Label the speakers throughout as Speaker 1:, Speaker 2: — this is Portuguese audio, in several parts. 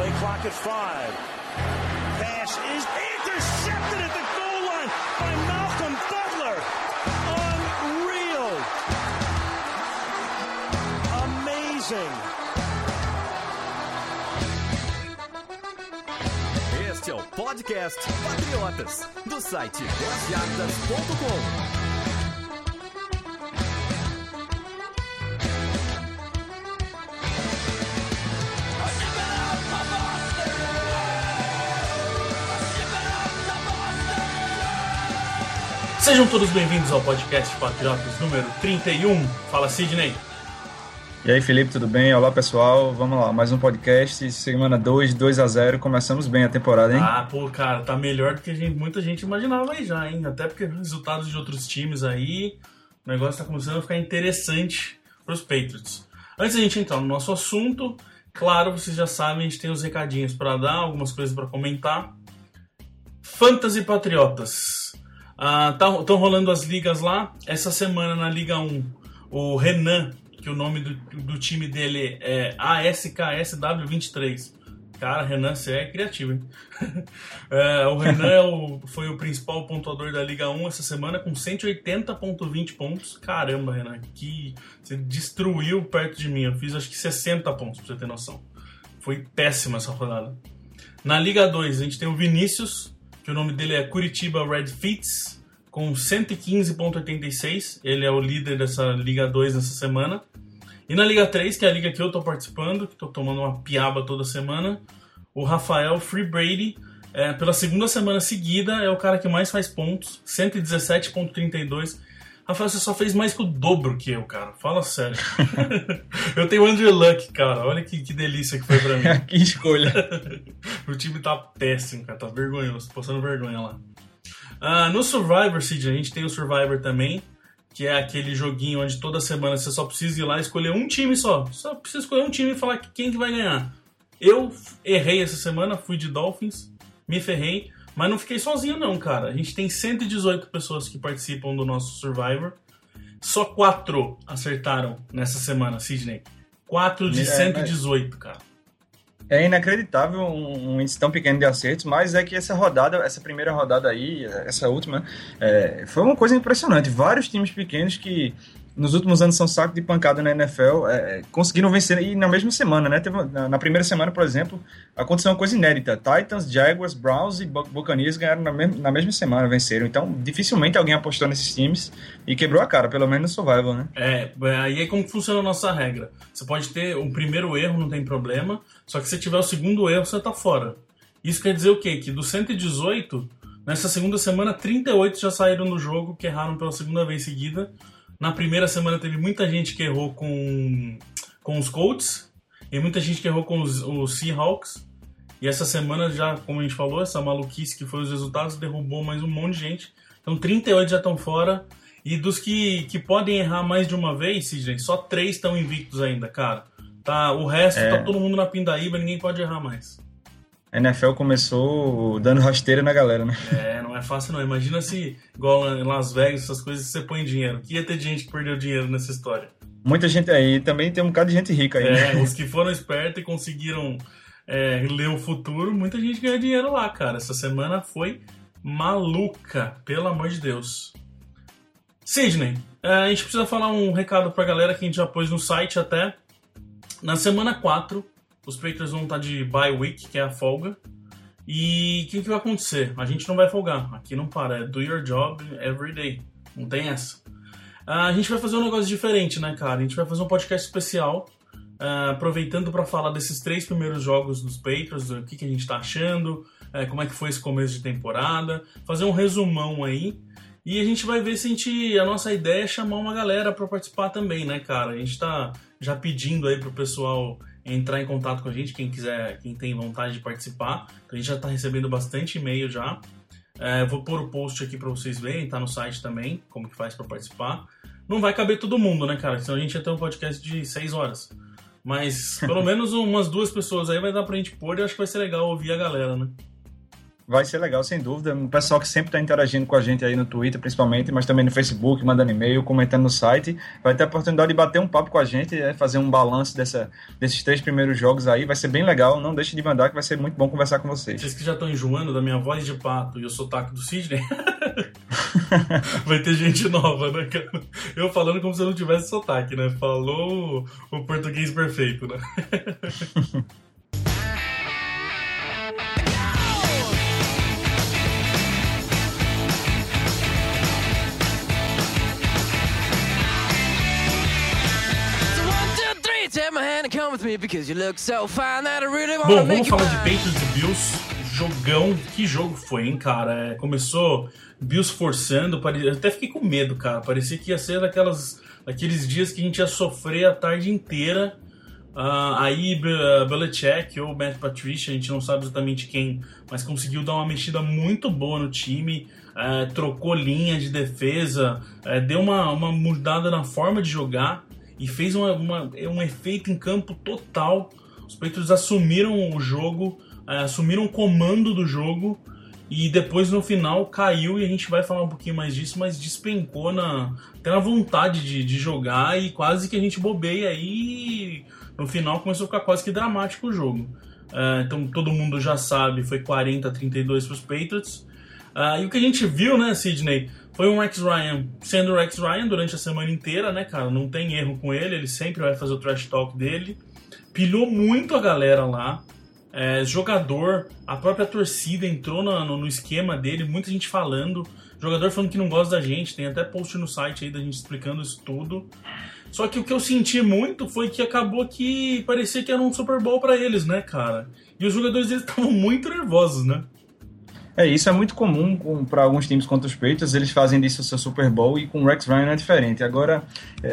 Speaker 1: Play clock at 5. Pass is intercepted at the goal line by Malcolm Butler. Unreal. Amazing.
Speaker 2: Este é o podcast Patriotas, do site 10yardas.com.
Speaker 3: Sejam todos bem-vindos ao podcast Patriotas número 31. Fala, Sidney.
Speaker 4: E aí, Felipe, tudo bem? Olá, pessoal. Vamos lá, mais um podcast. Semana 2-0. Começamos bem a temporada, hein?
Speaker 3: Cara, tá melhor do que muita gente imaginava aí já, hein? Até porque resultados de outros times aí, o negócio tá começando a ficar interessante pros Patriots. Antes da gente entrar no nosso assunto, claro, vocês já sabem, a gente tem uns recadinhos pra dar, algumas coisas pra comentar. Fantasy Patriotas. Estão rolando as ligas lá. Essa semana na Liga 1, o Renan, que o nome do time dele é ASKSW23. Cara, Renan, você é criativo, hein? O Renan foi o principal pontuador da Liga 1 essa semana com 180,20 pontos. Caramba, Renan, que você destruiu perto de mim. Eu fiz acho que 60 pontos, pra você ter noção. Foi péssima essa rodada. Na Liga 2, a gente tem o Vinícius, que o nome dele é Curitiba Red Fits, com 115,86. Ele é o líder dessa Liga 2 nessa semana. E na Liga 3, que é a liga que eu tô participando, que tô tomando uma piaba toda semana, o Rafael Free Brady, pela segunda semana seguida, é o cara que mais faz pontos, 117,32. Rafael, você só fez mais que o dobro que eu, cara. Fala sério. Eu tenho Andrew Luck, cara. Olha que delícia que foi pra mim.
Speaker 4: Que escolha.
Speaker 3: O time tá péssimo, cara. Tá vergonhoso. Tô passando vergonha lá. No Survivor, Cid, a gente tem o Survivor também, que é aquele joguinho onde toda semana você só precisa ir lá e escolher um time só. Só precisa escolher um time e falar quem que vai ganhar. Eu errei essa semana, fui de Dolphins, me ferrei. Mas não fiquei sozinho não, cara. A gente tem 118 pessoas que participam do nosso Survivor. Só 4 acertaram nessa semana, Sidney. 4 de 118, cara.
Speaker 4: É inacreditável um índice tão pequeno de acertos, mas é que essa primeira rodada aí, essa última, foi uma coisa impressionante. Vários times pequenos que nos últimos anos são saco de pancada na NFL, conseguiram vencer e na mesma semana, né? Na primeira semana, por exemplo, aconteceu uma coisa inédita. Titans, Jaguars, Browns e Buccaneers ganharam na mesma semana, venceram. Então, dificilmente alguém apostou nesses times e quebrou a cara, pelo menos no Survival, né?
Speaker 3: Aí é como funciona a nossa regra. Você pode ter um primeiro erro, não tem problema, só que se tiver o segundo erro, você tá fora. Isso quer dizer o quê? Que dos 118, nessa segunda semana, 38 já saíram do jogo, que erraram pela segunda vez seguida. Na primeira semana teve muita gente que errou com os Colts e muita gente que errou com os Seahawks. E essa semana já, como a gente falou, essa maluquice que foi os resultados derrubou mais um monte de gente. Então 38 já estão fora. E dos que podem errar mais de uma vez, gente, só 3 estão invictos ainda, cara. O resto tá todo mundo na pindaíba, ninguém pode errar mais.
Speaker 4: A NFL começou dando rasteira na galera, né?
Speaker 3: Não é fácil não. Imagina se, igual em Las Vegas, essas coisas, você põe dinheiro. Que ia ter gente que perdeu dinheiro nessa história.
Speaker 4: Muita gente aí. Também tem um bocado de gente rica aí, né?
Speaker 3: Os que foram espertos e conseguiram ler o futuro, muita gente ganhou dinheiro lá, cara. Essa semana foi maluca, pelo amor de Deus. Sidney, a gente precisa falar um recado pra galera que a gente já pôs no site até. Na semana 4... os Patriots vão estar de bye week, que é a folga. E o que vai acontecer? A gente não vai folgar. Aqui não para. É do your job every day. Não tem essa. A gente vai fazer um negócio diferente, né, cara? A gente vai fazer um podcast especial, aproveitando para falar desses 3 primeiros jogos dos Patriots, o que a gente tá achando, como é que foi esse começo de temporada. Fazer um resumão aí. E a gente vai ver se a nossa ideia é chamar uma galera para participar também, né, cara? A gente tá já pedindo aí pro pessoal entrar em contato com a gente, quem quiser, quem tem vontade de participar. Então a gente já tá recebendo bastante e-mail já. Vou pôr o post aqui para vocês verem, tá no site também, como que faz para participar. Não vai caber todo mundo, né, cara? Senão a gente ia ter um podcast de 6 horas. Mas pelo menos umas 2 pessoas aí vai dar pra gente pôr e eu acho que vai ser legal ouvir a galera, né?
Speaker 4: Vai ser legal, sem dúvida. O pessoal que sempre está interagindo com a gente aí no Twitter, principalmente, mas também no Facebook, mandando e-mail, comentando no site, vai ter a oportunidade de bater um papo com a gente, fazer um balanço desses 3 primeiros jogos aí. Vai ser bem legal. Não deixe de mandar, que vai ser muito bom conversar com vocês.
Speaker 3: Vocês que já estão enjoando da minha voz de pato e o sotaque do Sidney, vai ter gente nova, né, cara? Eu falando como se eu não tivesse sotaque, né? Falou o português perfeito, né? Bom, vamos falar de Patriots e Bills. Jogão, que jogo foi, hein, cara? Começou Bills forçando, eu até fiquei com medo, cara. Parecia que ia ser daqueles dias que a gente ia sofrer a tarde inteira. Aí Belichick ou Matt Patricia, a gente não sabe exatamente quem, mas conseguiu dar uma mexida muito boa no time. Trocou linha de defesa, deu uma mudada na forma de jogar e fez um efeito em campo total. Os Patriots assumiram o jogo, assumiram o comando do jogo e depois no final caiu, e a gente vai falar um pouquinho mais disso, mas despencou até na vontade de jogar, e quase que a gente bobeia aí. No final começou a ficar quase que dramático o jogo. Então todo mundo já sabe, foi 40-32 para os Patriots. E o que a gente viu, né, Sidney, foi um Rex Ryan sendo o Rex Ryan durante a semana inteira, né, cara? Não tem erro com ele sempre vai fazer o trash talk dele. Pilhou muito a galera lá. Jogador, a própria torcida entrou no esquema dele, muita gente falando. Jogador falando que não gosta da gente, tem até post no site aí da gente explicando isso tudo. Só que o que eu senti muito foi que acabou que parecia que era um Super Bowl pra eles, né, cara? E os jogadores eles estavam muito nervosos, né?
Speaker 4: Isso é muito comum para alguns times contra os Patriots, eles fazem disso o seu Super Bowl, e com o Rex Ryan é diferente. Agora,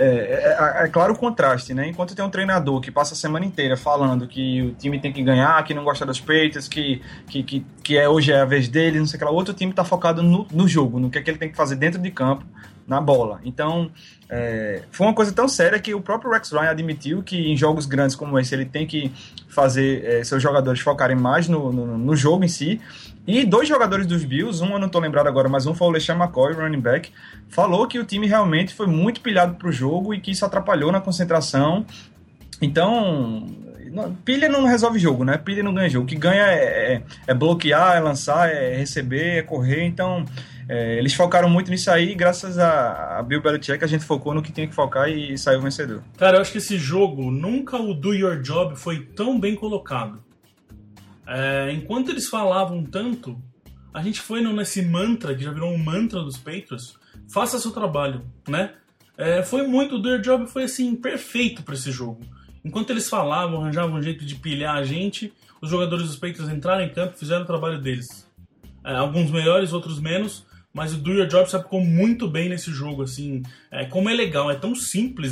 Speaker 4: é claro o contraste, né? Enquanto tem um treinador que passa a semana inteira falando que o time tem que ganhar, que não gosta dos Patriots, que hoje é a vez dele, não sei o que lá, o outro time está focado no jogo, no que é que ele tem que fazer dentro de campo, na bola. Então, foi uma coisa tão séria que o próprio Rex Ryan admitiu que em jogos grandes como esse ele tem que fazer seus jogadores focarem mais no jogo em si. E 2 jogadores dos Bills, eu não estou lembrado agora, mas um foi o LeSean McCoy, running back, falou que o time realmente foi muito pilhado para o jogo e que isso atrapalhou na concentração. Então, pilha não resolve jogo, né? Pilha não ganha jogo. O que ganha é bloquear, é lançar, é receber, é correr. Então, eles focaram muito nisso aí, e graças a Bill Belichick a gente focou no que tinha que focar e saiu vencedor.
Speaker 3: Cara, eu acho que esse jogo, nunca o do your job foi tão bem colocado. Enquanto eles falavam tanto, a gente foi nesse mantra, que já virou um mantra dos Patriots, faça seu trabalho, né? Foi muito, o do your job foi assim, perfeito para esse jogo. Enquanto eles falavam, arranjavam um jeito de pilhar a gente, os jogadores dos Patriots entraram em campo e fizeram o trabalho deles. Alguns melhores, outros menos, mas o do your job se aplicou muito bem nesse jogo, assim. Como é legal, é tão simples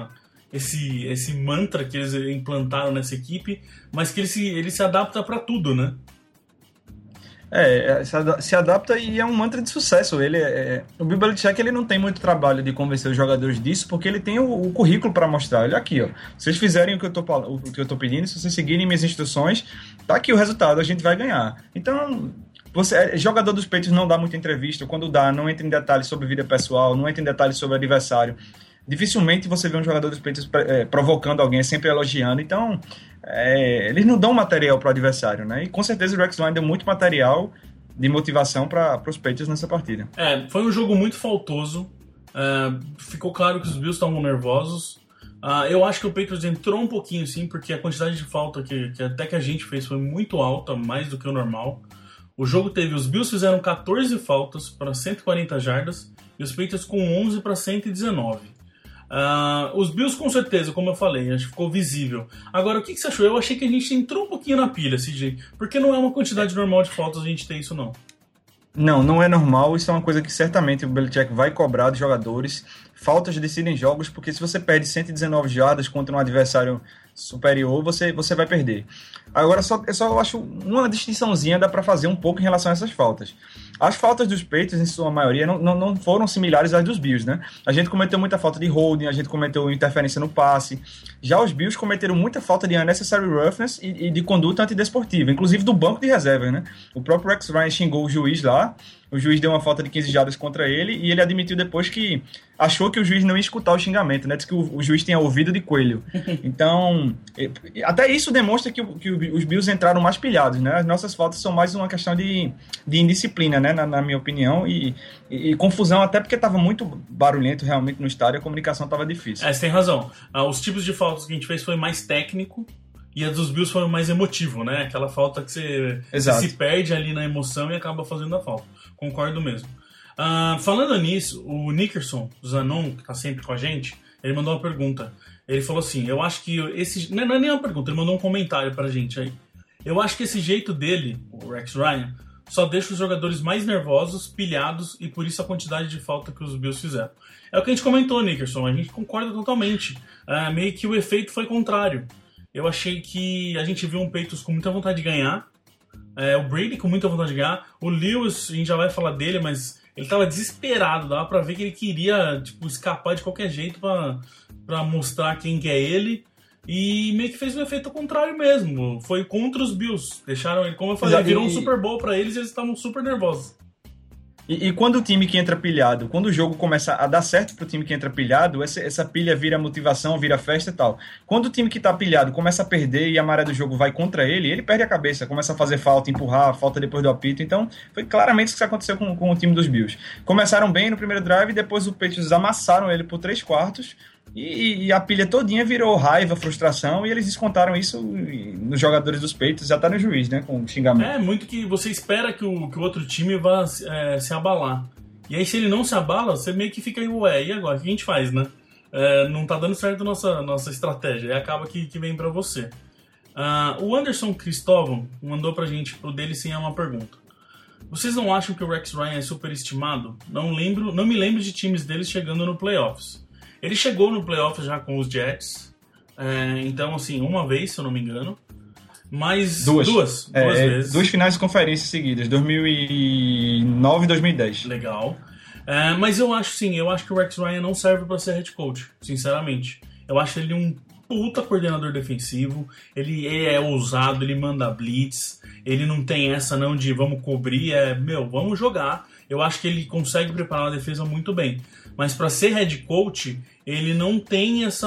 Speaker 3: esse mantra que eles implantaram nessa equipe, mas que ele se adapta para tudo, né?
Speaker 4: Se adapta, e é um mantra de sucesso. O Bill Belichick, ele não tem muito trabalho de convencer os jogadores disso, porque ele tem o currículo para mostrar. Olha aqui, ó. Se vocês fizerem o que eu tô pedindo, se vocês seguirem minhas instruções, tá aqui o resultado, a gente vai ganhar. Então, jogador dos Patriots não dá muita entrevista, quando dá, não entra em detalhes sobre vida pessoal, não entra em detalhes sobre o adversário. Dificilmente você vê um jogador dos Patriots provocando alguém, sempre elogiando. Então, eles não dão material para o adversário, né? E com certeza o Rex Ryan deu muito material de motivação para os Patriots nessa partida.
Speaker 3: Foi um jogo muito faltoso. Ficou claro que os Bills estavam nervosos. Eu acho que o Patriots entrou um pouquinho, sim, porque a quantidade de falta que até que a gente fez foi muito alta, mais do que o normal. O jogo os Bills fizeram 14 faltas para 140 jardas e os Patriots com 11 para 119. Os Bills, com certeza, como eu falei, acho que ficou visível. Agora, o que você achou? Eu achei que a gente entrou um pouquinho na pilha, CJ, porque não é uma quantidade normal de faltas a gente ter isso, não.
Speaker 4: Não é normal. Isso é uma coisa que certamente o Belichick vai cobrar dos jogadores. Faltas decidem jogos, porque se você perde 119 jardas contra um adversário superior, você vai perder. Agora, eu só acho uma distinçãozinha dá para fazer um pouco em relação a essas faltas. As faltas dos Patriots, em sua maioria, não foram similares às dos Bills, né? A gente cometeu muita falta de holding, a gente cometeu interferência no passe. Já os Bills cometeram muita falta de unnecessary roughness e de conduta antidesportiva, inclusive do banco de reservas, né? O próprio Rex Ryan xingou o juiz lá, o juiz deu uma falta de 15 jardas contra ele e ele admitiu depois que achou que o juiz não ia escutar o xingamento, né? Diz que o juiz tinha ouvido de coelho. Então, até isso demonstra que os Bills entraram mais pilhados, né? As nossas faltas são mais uma questão de indisciplina, né? Na minha opinião, e confusão, até porque estava muito barulhento realmente no estádio, a comunicação estava difícil.
Speaker 3: Você tem razão. Os tipos de faltas que a gente fez foi mais técnico, e a dos Bills foi mais emotivo, né? Aquela falta que você se perde ali na emoção e acaba fazendo a falta. Concordo mesmo. Falando nisso, o Nickerson Zanon, que tá sempre com a gente, ele mandou uma pergunta. Ele falou assim, eu acho que esse... Não é nem uma pergunta, ele mandou um comentário pra gente aí. Eu acho que esse jeito dele, o Rex Ryan, só deixa os jogadores mais nervosos, pilhados, e por isso a quantidade de falta que os Bills fizeram. É o que a gente comentou, Nickerson, a gente concorda totalmente. Meio que o efeito foi contrário. Eu achei que a gente viu um Patriots com muita vontade de ganhar, o Brady com muita vontade de ganhar, o Lewis, a gente já vai falar dele, mas ele tava desesperado, dava pra ver que ele queria escapar de qualquer jeito pra mostrar quem que é ele, e meio que fez um efeito contrário mesmo, foi contra os Bills, deixaram ele, como eu falei, virou um Super Bowl pra eles e eles estavam super nervosos.
Speaker 4: E quando o time que entra pilhado, quando o jogo começa a dar certo pro time que entra pilhado, essa pilha vira motivação, vira festa e tal. Quando o time que tá pilhado começa a perder e a maré do jogo vai contra ele perde a cabeça, começa a fazer falta, empurrar, falta depois do apito. Então, foi claramente isso que aconteceu com o time dos Bills. Começaram bem no primeiro drive e depois os Patriots amassaram ele por 3/4 e a pilha todinha virou raiva, frustração, e eles descontaram isso nos jogadores dos Patriots, já tá no juiz, né, com xingamento.
Speaker 3: É muito que você espera que o outro time vá se abalar. E aí se ele não se abala, você meio que fica aí, e agora? O que a gente faz, né? Não tá dando certo a nossa estratégia, e acaba que vem pra você. O Anderson Cristóvão mandou pra gente, pro dele sim, é uma pergunta. Vocês não acham que o Rex Ryan é superestimado? Não me lembro de times deles chegando no playoffs. Ele chegou no playoffs já com os Jets, então assim, uma vez, se eu não me engano, mas duas vezes.
Speaker 4: 2 finais de conferência seguidas, 2009 e 2010.
Speaker 3: Legal. Mas eu acho que o Rex Ryan não serve para ser head coach, sinceramente. Eu acho ele um puta coordenador defensivo, ele é ousado, ele manda blitz, ele não tem essa não de vamos cobrir, vamos jogar. Eu acho que ele consegue preparar a defesa muito bem. Mas para ser head coach, ele não tem essa...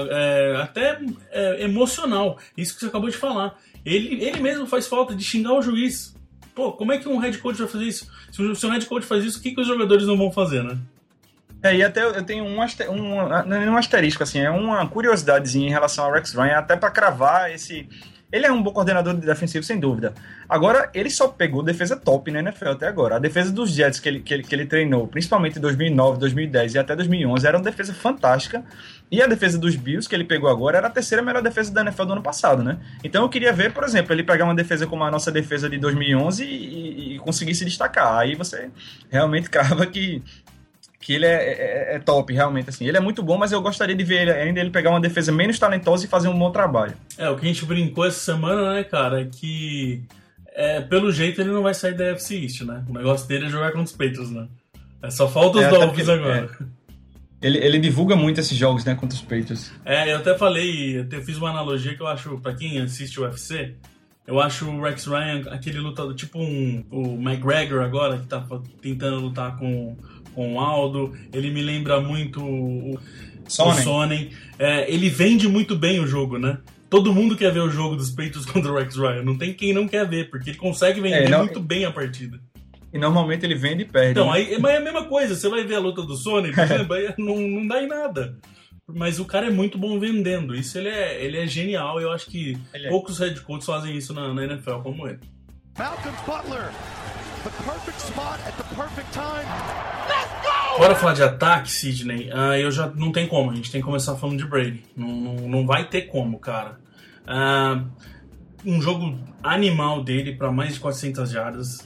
Speaker 3: emocional. Isso que você acabou de falar. Ele mesmo faz falta de xingar o juiz. Pô, como é que um head coach vai fazer isso? Se um head coach faz isso, o que os jogadores não vão fazer, né?
Speaker 4: E até eu tenho um asterisco, assim, é uma curiosidadezinha em relação ao Rex Ryan, até para cravar esse... Ele é um bom coordenador defensivo, sem dúvida. Agora, ele só pegou defesa top na NFL até agora. A defesa dos Jets que ele treinou, principalmente em 2009, 2010 e até 2011, era uma defesa fantástica. E a defesa dos Bills, que ele pegou agora, era a terceira melhor defesa da NFL do ano passado, né? Então eu queria ver, por exemplo, ele pegar uma defesa como a nossa defesa de 2011 e conseguir se destacar. Aí você realmente crava que ele é top, realmente, assim. Ele é muito bom, mas eu gostaria de ver ele pegar uma defesa menos talentosa e fazer um bom trabalho.
Speaker 3: O que a gente brincou essa semana, né, cara, é que pelo jeito ele não vai sair da AFC East, né? O negócio dele é jogar contra os Patriots, né? Só falta os Dolphins agora.
Speaker 4: Ele divulga muito esses jogos, né, contra os Patriots.
Speaker 3: Eu até falei, eu fiz uma analogia que eu acho, pra quem assiste o UFC, eu acho o Rex Ryan aquele lutador, tipo o McGregor agora, que tá tentando lutar com o Aldo. Ele me lembra muito o Sonnen. Ele vende muito bem o jogo, né? Todo mundo quer ver o jogo dos Patriots contra o Rex Ryan. Não tem quem não quer ver, porque ele consegue vender muito bem a partida.
Speaker 4: E normalmente ele vende e perde.
Speaker 3: Então, mas é a mesma coisa. Você vai ver a luta do Sonnen, não dá em nada. Mas o cara é muito bom vendendo. Isso ele é genial. Eu acho que poucos head coaches fazem isso na NFL como ele. Malcolm Butler. The perfect spot at the perfect time. Let's go! Bora falar de ataque, Sidney. Eu já não tem como. A gente tem que começar falando de Brady. Não vai ter como, cara. Um jogo animal dele para mais de 400 jardas.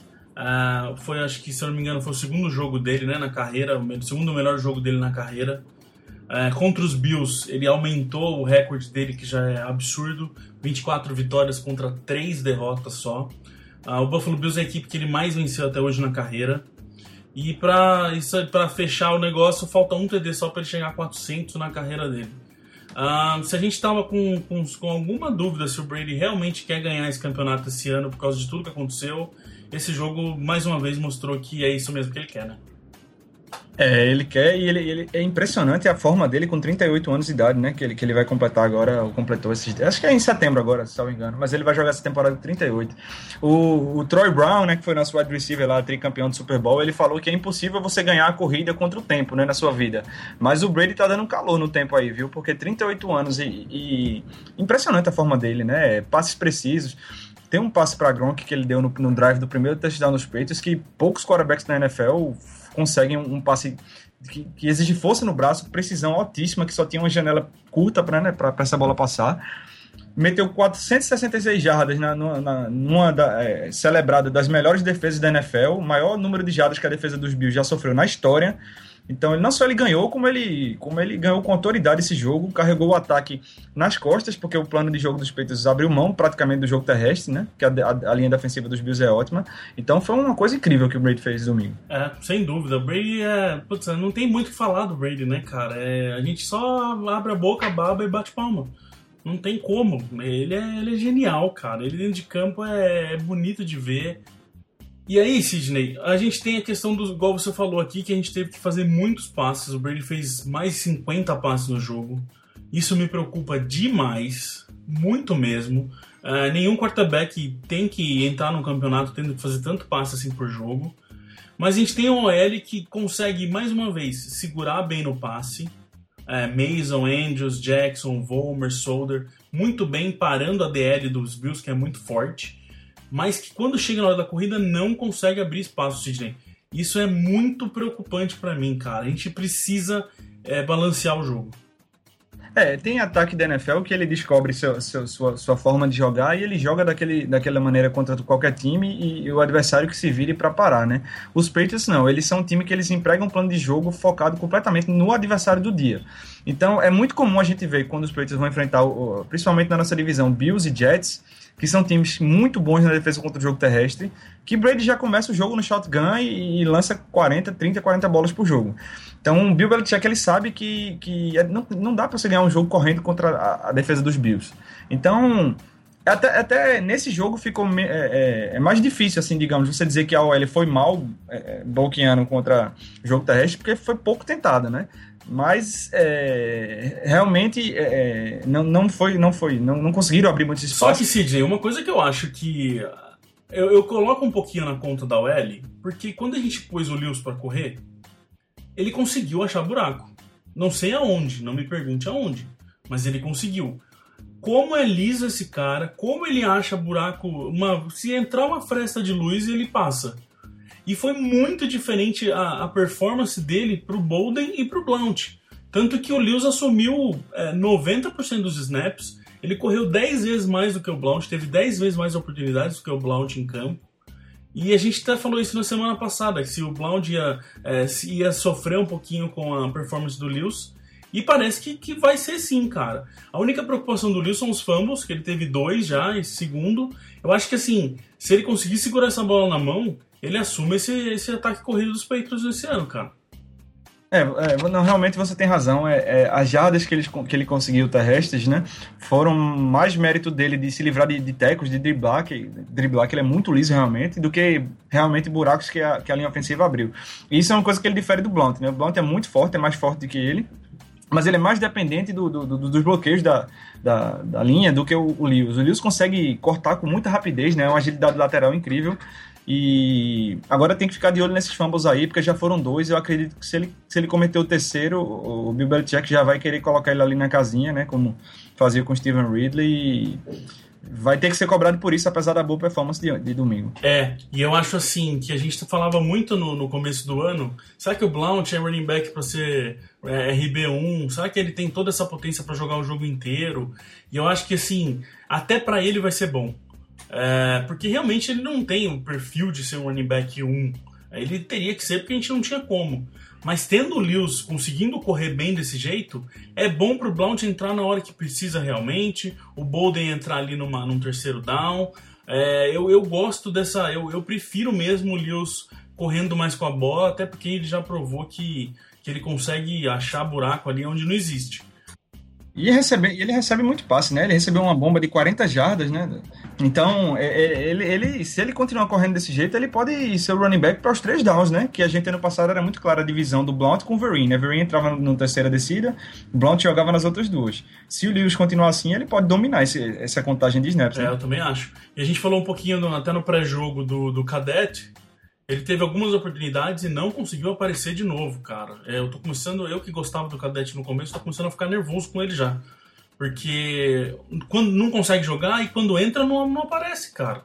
Speaker 3: Acho que, se eu não me engano, foi o segundo jogo dele, né, na carreira. O segundo melhor jogo dele na carreira. Contra os Bills, ele aumentou o recorde dele, que já é absurdo. 24 vitórias contra 3 derrotas só. O Buffalo Bills é a equipe que ele mais venceu até hoje na carreira. E para fechar o negócio, falta um TD só para ele chegar a 400 na carreira dele. Se a gente estava com alguma dúvida se o Brady realmente quer ganhar esse campeonato esse ano por causa de tudo que aconteceu, esse jogo mais uma vez mostrou que é isso mesmo que ele quer, né?
Speaker 4: Ele quer, e ele é impressionante a forma dele com 38 anos de idade, né? Que ele vai completar agora, ou completou esses. Acho que é em setembro agora, se não me engano, mas ele vai jogar essa temporada de 38. O Troy Brown, né, que foi nosso wide receiver lá, tricampeão do Super Bowl, ele falou que é impossível você ganhar a corrida contra o tempo, né, na sua vida. Mas o Brady tá dando calor no tempo aí, viu? Porque 38 anos e impressionante a forma dele, né? Passes precisos. Tem um passe para Gronk que ele deu no drive do primeiro touchdown nos Patriots, que poucos quarterbacks na NFL conseguem um passe que exige força no braço, precisão altíssima, que só tinha uma janela curta para essa bola passar. Meteu 466 jardas numa celebrada das melhores defesas da NFL, o maior número de jardas que a defesa dos Bills já sofreu na história. Então, não só ele ganhou, como ele ganhou com autoridade esse jogo, carregou o ataque nas costas, porque o plano de jogo dos Patriots abriu mão praticamente do jogo terrestre, né? Que a linha defensiva dos Bills é ótima. Então, foi uma coisa incrível que o Brady fez domingo.
Speaker 3: Sem dúvida. O Brady não tem muito o que falar do Brady, né, cara? A gente só abre a boca, baba e bate palma. Não tem como. Ele é genial, cara. Ele dentro de campo é bonito de ver. E aí, Sidney, a gente tem a questão do, igual você falou aqui, que a gente teve que fazer muitos passes. O Brady fez mais de 50 passes no jogo. Isso me preocupa demais, muito mesmo. Nenhum quarterback tem que entrar num campeonato tendo que fazer tanto passe assim por jogo. Mas a gente tem um OL que consegue, mais uma vez, segurar bem no passe. Mason, Andrews, Jackson, Vollmer, Solder, muito bem parando a DL dos Bills, que é muito forte. Mas que quando chega na hora da corrida não consegue abrir espaço, Sidney. Isso é muito preocupante pra mim, cara. A gente precisa balancear o jogo.
Speaker 4: Tem ataque da NFL que ele descobre sua forma de jogar e ele joga daquela maneira contra qualquer time e o adversário que se vire para parar, né? Os Patriots não, eles são um time que eles empregam um plano de jogo focado completamente no adversário do dia. Então é muito comum a gente ver quando os Patriots vão enfrentar, principalmente na nossa divisão, Bills e Jets, que são times muito bons na defesa contra o jogo terrestre, que Brady já começa o jogo no shotgun e lança 40 bolas por jogo. Então o Bill Belichick, ele sabe que não dá para você ganhar um jogo correndo contra a defesa dos Bills. Então, até nesse jogo ficou mais difícil, assim, digamos, você dizer que a OL foi mal bloqueando contra o jogo terrestre, porque foi pouco tentada, né? Mas realmente não conseguiram abrir muitos espaços.
Speaker 3: Só que, Sidney, uma coisa que eu acho que eu coloco um pouquinho na conta da OL, porque quando a gente pôs o Lewis para correr, ele conseguiu achar buraco. Não sei aonde, não me pergunte aonde, mas ele conseguiu. Como é liso esse cara, como ele acha buraco, se entrar uma fresta de luz, ele passa. E foi muito diferente a performance dele pro Bolden e pro Blount. Tanto que o Lewis assumiu 90% dos snaps, ele correu 10 vezes mais do que o Blount, teve 10 vezes mais oportunidades do que o Blount em campo. E a gente até falou isso na semana passada, que se o Blount ia sofrer um pouquinho com a performance do Lewis, e parece que vai ser sim, cara. A única preocupação do Lewis são os fumbles, que ele teve 2 já, esse segundo. Eu acho que assim, se ele conseguir segurar essa bola na mão, ele assume esse ataque corrido dos Patriots esse ano, cara.
Speaker 4: Não, realmente você tem razão. As jardas que ele conseguiu terrestres, né, foram mais mérito dele de se livrar de tecos, de driblar, que ele é muito liso realmente, do que realmente buracos que a linha ofensiva abriu. E isso é uma coisa que ele difere do Blount, né? O Blount é muito forte, é mais forte do que ele, mas ele é mais dependente dos bloqueios da linha do que o Lewis. O Lewis consegue cortar com muita rapidez, né? Uma agilidade lateral incrível. E agora tem que ficar de olho nesses fumbles aí, porque já foram 2. Eu acredito que se ele cometer o terceiro, o Bill Belichick já vai querer colocar ele ali na casinha, né? Como fazia com o Stevan Ridley. E vai ter que ser cobrado por isso, apesar da boa performance de domingo.
Speaker 3: E eu acho assim, que a gente falava muito no começo do ano. Será que o Blount é running back para ser RB1? Será que ele tem toda essa potência para jogar o jogo inteiro? E eu acho que assim, até para ele vai ser bom. Porque realmente ele não tem o perfil de ser um running back 1. Ele teria que ser porque a gente não tinha como. Mas tendo o Lewis conseguindo correr bem desse jeito, é bom pro Blount entrar na hora que precisa realmente, o Bolden entrar ali num terceiro down. Eu gosto dessa... Eu prefiro mesmo o Lewis correndo mais com a bola, até porque ele já provou que ele consegue achar buraco ali onde não existe.
Speaker 4: E ele recebe muito passe, né? Ele recebeu uma bomba de 40 jardas, né? Então, se ele continuar correndo desse jeito, ele pode ser o running back para os 3 downs, né? Que a gente ano passado era muito clara a divisão do Blount com o Vereen, né? Vereen entrava na terceira descida, o Blount jogava nas outras 2. Se o Lewis continuar assim, ele pode dominar essa contagem de snaps, né?
Speaker 3: Eu também acho. E a gente falou um pouquinho até no pré-jogo do Cadet. Ele teve algumas oportunidades e não conseguiu aparecer de novo, cara. Eu que gostava do Cadet no começo, tô começando a ficar nervoso com ele já. Porque quando não consegue jogar e quando entra não aparece, cara.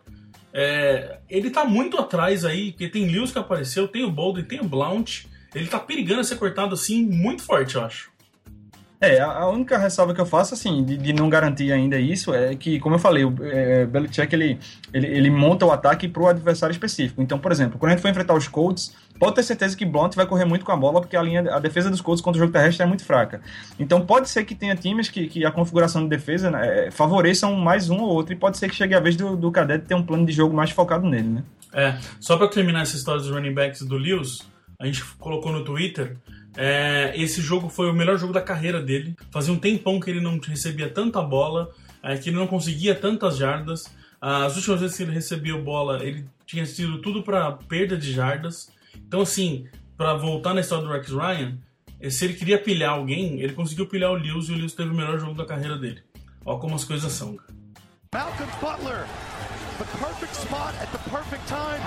Speaker 3: Ele tá muito atrás aí, porque tem Lewis que apareceu, tem o Bolden, tem o Blount. Ele tá perigando a ser cortado assim muito forte, eu acho.
Speaker 4: A única ressalva que eu faço, assim, de não garantir ainda isso, é que, como eu falei, o Belichick, ele monta o ataque para o adversário específico. Então, por exemplo, quando a gente for enfrentar os Colts, pode ter certeza que Blount vai correr muito com a bola, porque a defesa dos Colts contra o jogo terrestre é muito fraca. Então, pode ser que tenha times que a configuração de defesa favoreçam mais um ou outro, e pode ser que chegue a vez do Cadet ter um plano de jogo mais focado nele, né?
Speaker 3: Só para terminar essa história dos running backs do Lewis, a gente colocou no Twitter... esse jogo foi o melhor jogo da carreira dele. Fazia um tempão que ele não recebia tanta bola, que ele não conseguia tantas jardas. As últimas vezes que ele recebia bola, ele tinha sido tudo para perda de jardas. Então, assim, para voltar na história do Rex Ryan, se ele queria pilhar alguém, ele conseguiu pilhar o Lewis, e o Lewis teve o melhor jogo da carreira dele. Olha como as coisas são.
Speaker 5: Malcolm Butler, the perfect spot at the perfect time.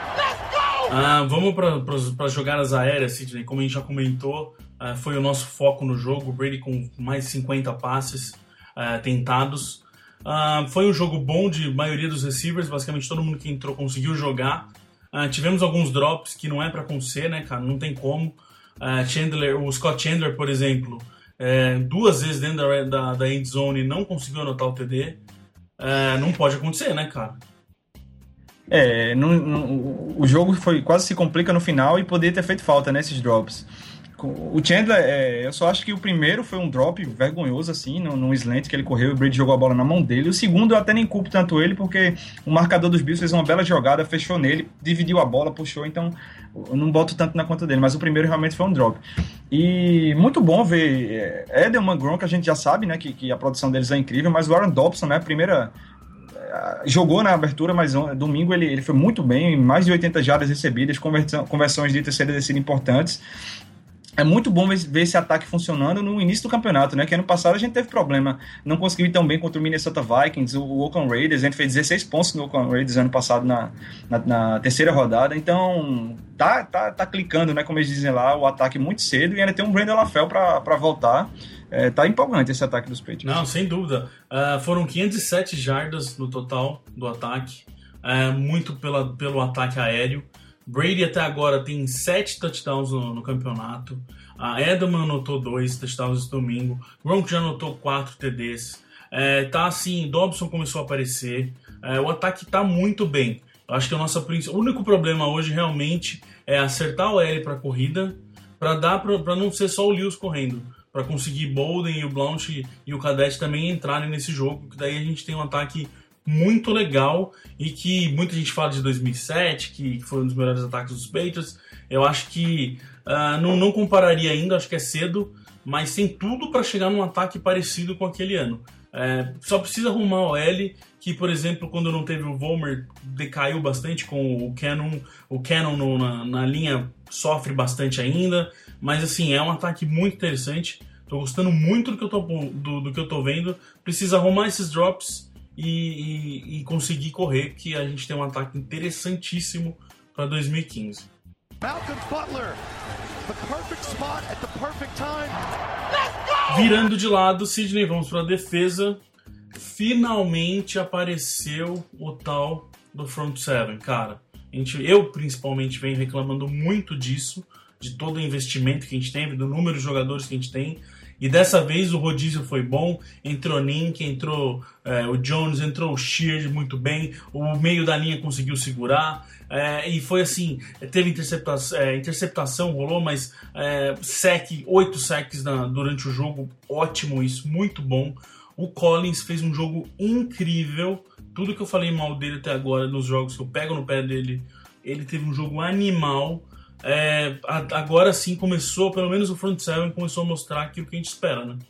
Speaker 3: Vamos para as jogadas aéreas, Sidney. Como a gente já comentou, foi o nosso foco no jogo. O Brady com mais de 50 passes tentados. Foi um jogo bom de maioria dos receivers. Basicamente todo mundo que entrou conseguiu jogar. Tivemos alguns drops que não é para acontecer, né, cara? Não tem como. O Scott Chandler, por exemplo, 2 vezes dentro da end zone não conseguiu anotar o TD. Não pode acontecer, né, cara?
Speaker 4: O jogo quase se complica no final e poderia ter feito falta nesses drops. O Chandler, eu só acho que o primeiro foi um drop vergonhoso, assim, num slant que ele correu e o Brady jogou a bola na mão dele. O segundo eu até nem culpo tanto ele, porque o marcador dos Bills fez uma bela jogada, fechou nele, dividiu a bola, puxou, então eu não boto tanto na conta dele. Mas o primeiro realmente foi um drop. E muito bom ver Edelman, Gronk, a gente já sabe, né, que a produção deles é incrível, mas o Aaron Dobson, né, jogou na abertura, mas domingo ele foi muito bem, mais de 80 jardas recebidas, conversões de terceira descida importantes. É muito bom ver esse ataque funcionando no início do campeonato, né? Que ano passado a gente teve problema, não conseguiu ir tão bem contra o Minnesota Vikings, o Oakland Raiders. A gente fez 16 pontos no Oakland Raiders ano passado na terceira rodada. Então tá clicando, né? Como eles dizem lá, o ataque muito cedo, e ainda tem um Brandon LaFell para voltar. Tá empolgante esse ataque dos Patriots.
Speaker 3: Não, sem dúvida. Foram 507 jardas no total do ataque, muito pelo ataque aéreo. Brady até agora tem 7 touchdowns no campeonato. Edelman anotou 2 touchdowns esse domingo. Gronk já anotou 4 TDs. Tá assim, Dobson começou a aparecer. O ataque tá muito bem. Eu acho que o único problema hoje realmente é acertar o L para corrida, para não ser só o Lewis correndo, para conseguir Bolden e o Blount e o Cadet também entrarem nesse jogo, que daí a gente tem um ataque muito legal, e que muita gente fala de 2007, que foi um dos melhores ataques dos Patriots. Eu acho que não compararia ainda, acho que é cedo, mas tem tudo para chegar num ataque parecido com aquele ano. Só precisa arrumar o L, que, por exemplo, quando não teve o Vollmer, decaiu bastante com o Cannon. O Cannon na linha sofre bastante ainda, mas assim, é um ataque muito interessante. Tô gostando muito do que eu tô vendo. Precisa arrumar esses drops e conseguir correr, que a gente tem um ataque interessantíssimo para 2015.
Speaker 5: Malcolm Butler, the perfect spot at the perfect time.
Speaker 3: Virando de lado, Sidney, vamos para a defesa. Finalmente apareceu o tal do front seven, cara. Eu principalmente venho reclamando muito disso, de todo o investimento que a gente tem, do número de jogadores que a gente tem. E dessa vez o rodízio foi bom, entrou Nink, entrou o Jones, entrou o Sheard muito bem, o meio da linha conseguiu segurar, e foi assim, teve interceptação, rolou, mas 8 sacks durante o jogo, ótimo isso, muito bom. O Collins fez um jogo incrível, tudo que eu falei mal dele até agora nos jogos que eu pego no pé dele, ele teve um jogo animal. Agora sim começou, pelo menos o front seven começou a mostrar aquilo que a gente espera, né?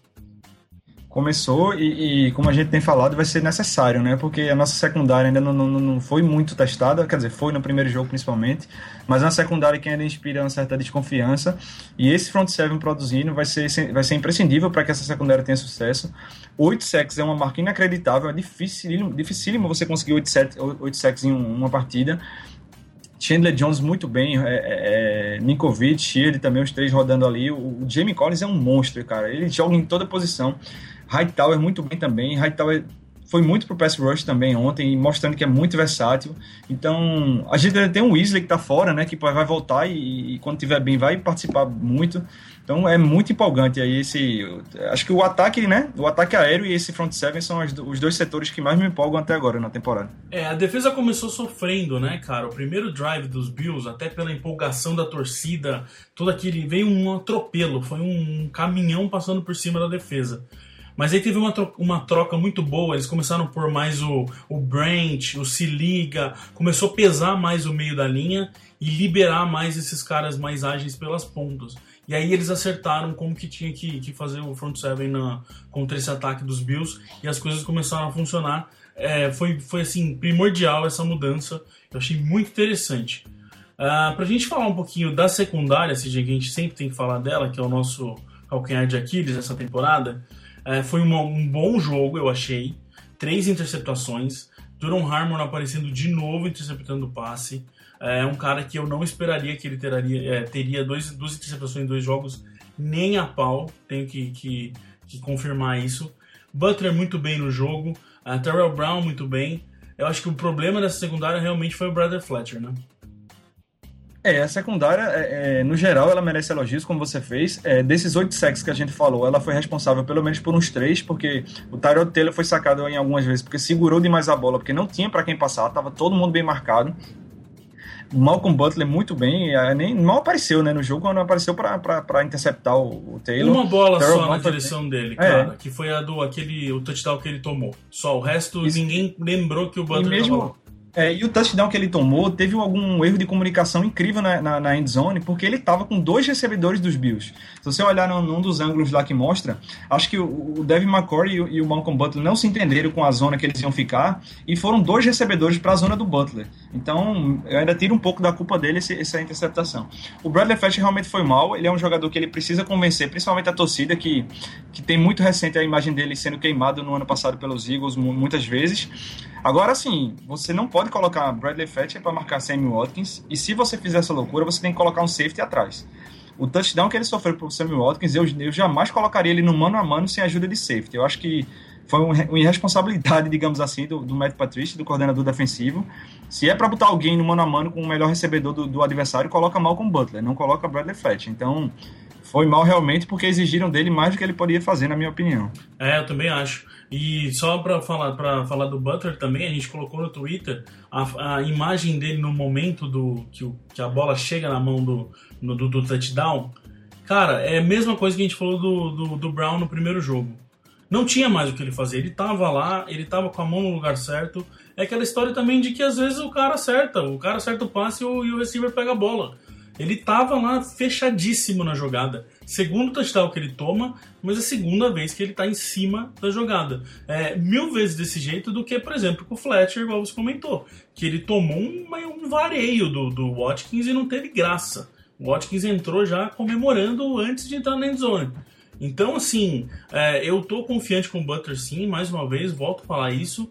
Speaker 4: Começou e como a gente tem falado, vai ser necessário, né? Porque a nossa secundária ainda não foi muito testada, quer dizer, foi no primeiro jogo principalmente, mas é uma secundária que ainda inspira uma certa desconfiança, e esse front seven produzindo vai ser imprescindível para que essa secundária tenha sucesso. 8 sacks é uma marca inacreditável, é dificílimo você conseguir 8 sacks em uma partida. Chandler Jones muito bem, Ninkovich, Sheard também, os 3 rodando ali. O Jamie Collins é um monstro, cara. Ele joga em toda posição. Hightower muito bem também. Hightower foi muito pro pass rush também ontem, mostrando que é muito versátil. Então, a gente ainda tem o Weasley que tá fora, né? Que vai voltar e quando tiver bem vai participar muito. Então é muito empolgante aí acho que o ataque, né? O ataque aéreo e esse front seven são os 2 setores que mais me empolgam até agora na temporada.
Speaker 3: A defesa começou sofrendo, né, cara? O primeiro drive dos Bills, até pela empolgação da torcida, veio um atropelo, foi um caminhão passando por cima da defesa. Mas aí teve uma troca muito boa, eles começaram a pôr mais o Branch, o Se Liga, começou a pesar mais o meio da linha e liberar mais esses caras mais ágeis pelas pontas. E aí eles acertaram como que tinha que fazer o front seven contra esse ataque dos Bills, e as coisas começaram a funcionar. Foi assim, primordial essa mudança, eu achei muito interessante. Pra gente falar um pouquinho da secundária, que a gente sempre tem que falar dela, que é o nosso calcanhar de Aquiles essa temporada, foi um bom jogo, eu achei. 3 interceptações, Duron Harmon aparecendo de novo interceptando o passe. É um cara que eu não esperaria que ele teria 2 interceptações em 2 jogos, nem a pau, tenho que confirmar isso. Butler muito bem no jogo, Terrell Brown muito bem. Eu acho que o problema dessa secundária realmente foi o Bradley Fletcher, né?
Speaker 4: A secundária, no geral, ela merece elogios, como você fez. Desses 8 sacks que a gente falou, ela foi responsável pelo menos por uns 3, porque o Tyrod Taylor foi sacado em algumas vezes, porque segurou demais a bola, porque não tinha para quem passar, estava todo mundo bem marcado. O Malcolm Butler muito bem, nem mal apareceu, né, no jogo, quando apareceu para interceptar o Taylor.
Speaker 3: Uma bola só na direção dele, cara, que foi o touchdown que ele tomou. Só o resto, ninguém lembrou que o Butler estava lá.
Speaker 4: E o touchdown que ele tomou, teve algum erro de comunicação incrível na endzone, porque ele estava com 2 recebedores dos Bills. Se você olhar num dos ângulos lá que mostra, acho que o Devin McCourty e o Malcolm Butler não se entenderam com a zona que eles iam ficar, e foram 2 recebedores para a zona do Butler. Então, eu ainda tiro um pouco da culpa dele essa interceptação. O Bradley Fletcher realmente foi mal, ele é um jogador que ele precisa convencer, principalmente a torcida, que tem muito recente a imagem dele sendo queimado no ano passado pelos Eagles muitas vezes. Agora sim, você não pode colocar Bradley Fletcher para marcar Sammy Watkins, e se você fizer essa loucura, você tem que colocar um safety atrás. O touchdown que ele sofreu por Sammy Watkins, eu jamais colocaria ele no mano a mano sem ajuda de safety. Eu acho que foi uma irresponsabilidade, digamos assim, do Matt Patricia, do coordenador defensivo. Se é para botar alguém no mano a mano com o melhor recebedor do adversário, coloca Malcolm Butler, não coloca Bradley Fletcher. Então, foi mal realmente, porque exigiram dele mais do que ele poderia fazer, na minha opinião.
Speaker 3: Eu também acho. E só para falar do Butler também, a gente colocou no Twitter a imagem dele no momento que a bola chega na mão do touchdown. Cara, é a mesma coisa que a gente falou do Brown no primeiro jogo. Não tinha mais o que ele fazer, ele tava lá, ele tava com a mão no lugar certo. É aquela história também de que às vezes o cara acerta o passe e o receiver pega a bola. Ele tava lá fechadíssimo na jogada. Segundo touchdown que ele toma, mas é a segunda vez que ele tá em cima da jogada. 1000 vezes desse jeito do que, por exemplo, com o Fletcher, igual você comentou. Que ele tomou um vareio do Watkins e não teve graça. O Watkins entrou já comemorando antes de entrar na endzone. Então, assim, eu tô confiante com o Butler sim, mais uma vez, volto a falar isso.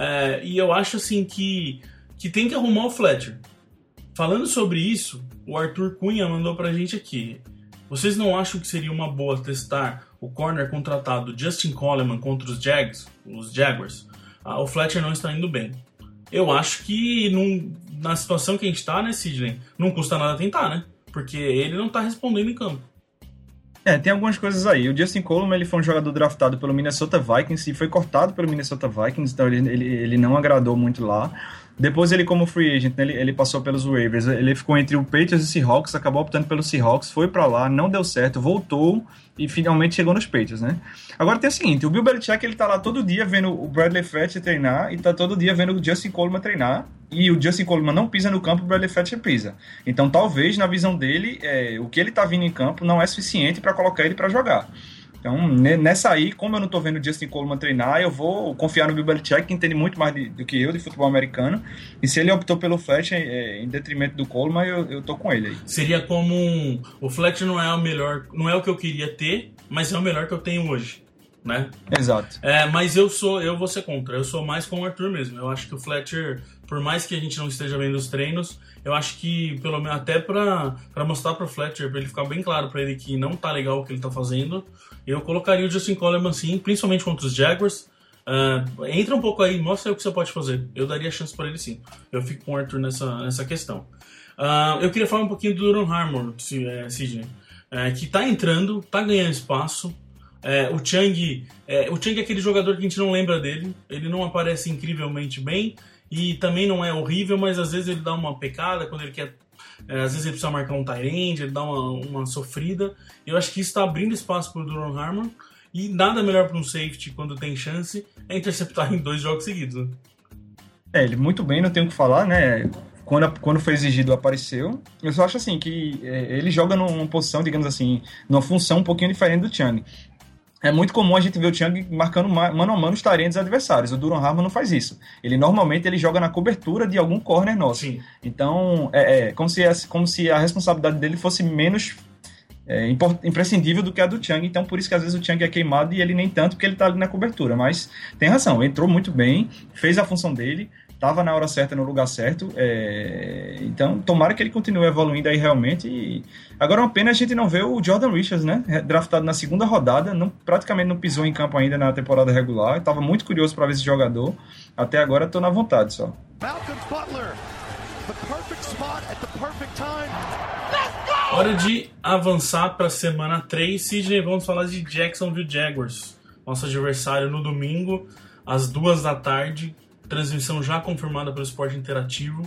Speaker 3: E eu acho, assim, que tem que arrumar o Fletcher. Falando sobre isso, o Arthur Cunha mandou pra gente aqui. Vocês não acham que seria uma boa testar o corner contratado Justin Coleman contra os Jaguars? O Fletcher não está indo bem. Eu acho que na situação que a gente tá, né, Sidney, não custa nada tentar, né? Porque ele não tá respondendo em campo.
Speaker 4: Tem algumas coisas aí. O Justin Coleman, ele foi um jogador draftado pelo Minnesota Vikings e foi cortado pelo Minnesota Vikings, então ele não agradou muito lá. Depois ele, como free agent, né, ele passou pelos waivers, ele ficou entre o Patriots e o Seahawks, acabou optando pelo Seahawks, foi pra lá, não deu certo, voltou e finalmente chegou nos Patriots, né? Agora tem o seguinte, o Bill Belichick, ele tá lá todo dia vendo o Bradley Fletcher treinar e tá todo dia vendo o Justin Coleman treinar, e o Justin Coleman não pisa no campo, o Bradley Fletcher pisa. Então talvez, na visão dele, o que ele tá vindo em campo não é suficiente para colocar ele para jogar. Então, nessa aí, como eu não tô vendo o Justin Coleman treinar, eu vou confiar no Bill Belichick, que entende muito mais do que eu de futebol americano. E se ele optou pelo Fletcher em detrimento do Coleman, eu tô com ele aí.
Speaker 3: Seria como o Fletcher não é o melhor, não é o que eu queria ter, mas é o melhor que eu tenho hoje, né?
Speaker 4: Exato.
Speaker 3: Mas eu vou ser contra. Eu sou mais com o Arthur mesmo. Eu acho que o Fletcher, por mais que a gente não esteja vendo os treinos, eu acho que, pelo menos até pra mostrar pro Fletcher, pra ele ficar bem claro pra ele que não tá legal o que ele tá fazendo, eu colocaria o Justin Coleman sim, principalmente contra os Jaguars. Entra um pouco aí, mostra aí o que você pode fazer. Eu daria chance pra ele sim. Eu fico com o Arthur nessa questão. Eu queria falar um pouquinho do Duron Harmon, Sidney, que tá entrando, tá ganhando espaço. O Chang é aquele jogador que a gente não lembra dele. Ele não aparece incrivelmente bem e também não é horrível, mas às vezes ele dá uma pecada quando ele quer. Às vezes ele precisa marcar um tight end, ele dá uma sofrida. Eu acho que isso está abrindo espaço para o Duron Harmon, e nada melhor para um safety quando tem chance é interceptar em 2 jogos seguidos, né?
Speaker 4: Ele muito bem, não tenho o que falar, né? Quando foi exigido, apareceu. Eu só acho assim que ele joga numa posição, digamos assim, numa função um pouquinho diferente do Chang. É muito comum a gente ver o Chang marcando mano a mano os tarentes adversários. O Duron Harmon não faz isso. Normalmente ele joga na cobertura de algum corner nosso. Sim. Então, como se a responsabilidade dele fosse menos imprescindível do que a do Chang. Então, por isso que às vezes o Chang é queimado e ele nem tanto, porque ele tá ali na cobertura. Mas tem razão, entrou muito bem, fez a função dele, estava na hora certa, no lugar certo. Então, tomara que ele continue evoluindo aí realmente. Agora, uma pena a gente não ver o Jordan Richards, né? Draftado na 2ª rodada, praticamente não pisou em campo ainda na temporada regular. Estava muito curioso para ver esse jogador. Até agora, estou na vontade só.
Speaker 5: Malcolm Butler, the perfect spot at the perfect time.
Speaker 3: Hora de avançar para a semana 3. Sidney, vamos falar de Jacksonville Jaguars. Nosso adversário no domingo, às 2 da tarde. Transmissão já confirmada pelo Esporte Interativo.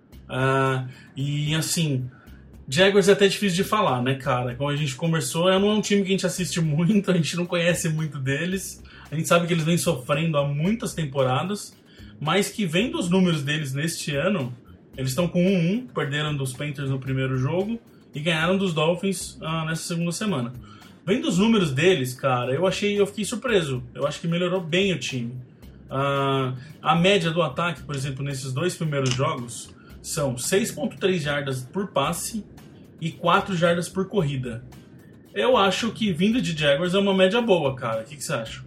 Speaker 3: E assim, Jaguars é até difícil de falar, né, cara? Como a gente conversou, não é um time que a gente assiste muito, a gente não conhece muito deles. A gente sabe que eles vêm sofrendo há muitas temporadas, mas que vendo os números deles neste ano, eles estão com 1-1, perderam dos Panthers no primeiro jogo e ganharam dos Dolphins nessa segunda semana. Vendo os números deles, cara, eu fiquei surpreso. Eu acho que melhorou bem o time. A média do ataque, por exemplo, nesses 2 primeiros jogos são 6.3 jardas por passe e 4 jardas por corrida. Eu acho que vindo de Jaguars é uma média boa, cara. O que você acha?